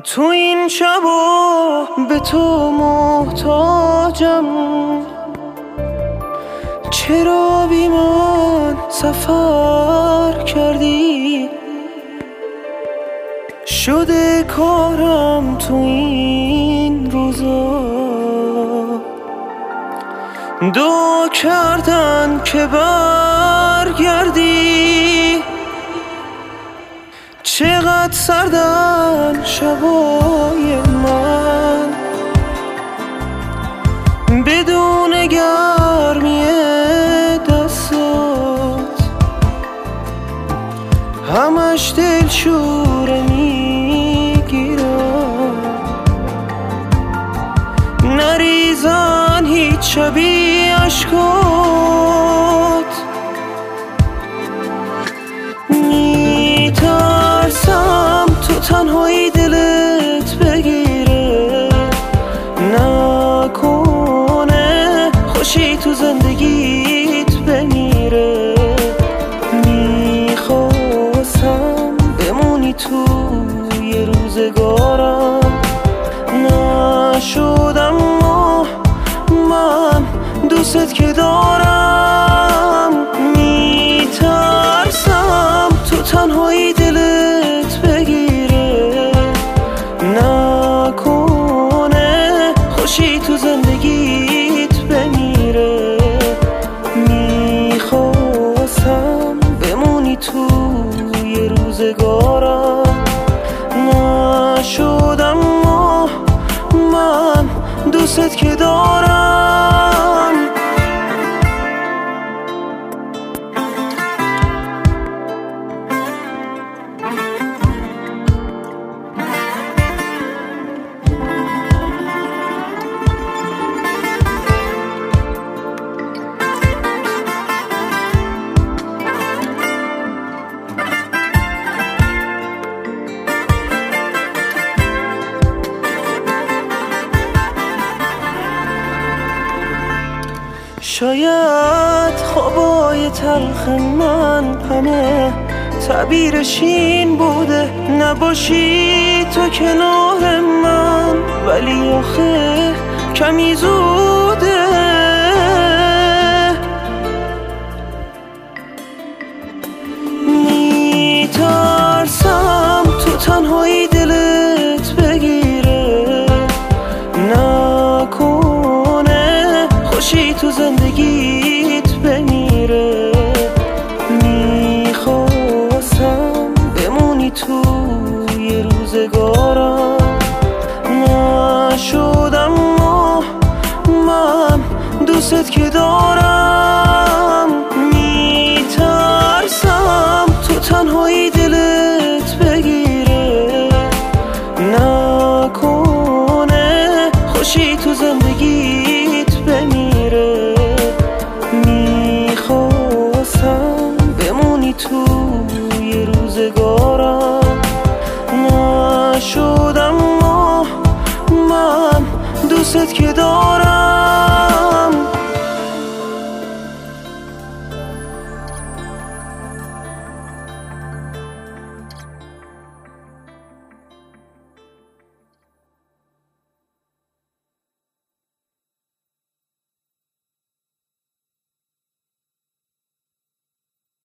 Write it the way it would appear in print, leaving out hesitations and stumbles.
تو این شبا به تو محتاجم، چرا بی من سفر کردی؟ شده کارم تو این روزا دعا کردن که برگردی. چقدر سردن شبای من بدون گرمی دستات، همش دلشوره میگیرم، نریزن هیچ شبی عشقات. میترسم تو تنهایی دلت بگیره، نکنه خوشی تو زندگیت بمیره. میخواستم بمونی توی روزگارم، نشدم من دوست که دارم. میترسم تو تنهایی دلت بگیره، نکنه خوشی تو زندگیت بمیره. میخواستم بمونی توی روزگارم، نشدم من دوست که دارم. شاید خوابای تلخ من همه تعبیرش این بوده نباشی تو کنار من، ولی آخه کمی زوده. میترسم تو تنهایی دلت بگیره، نکنه خوشی تو زندگیت بمیره. میخواستم بمونی توی روزگارم، نشدم من دوست که دارم. میترسم تو تنهایی دلت بگیره، نکنه خوشی تو زندگیت بمیره. میخواستم بمونی توی روزگارم، نشدم من دوست که دارم.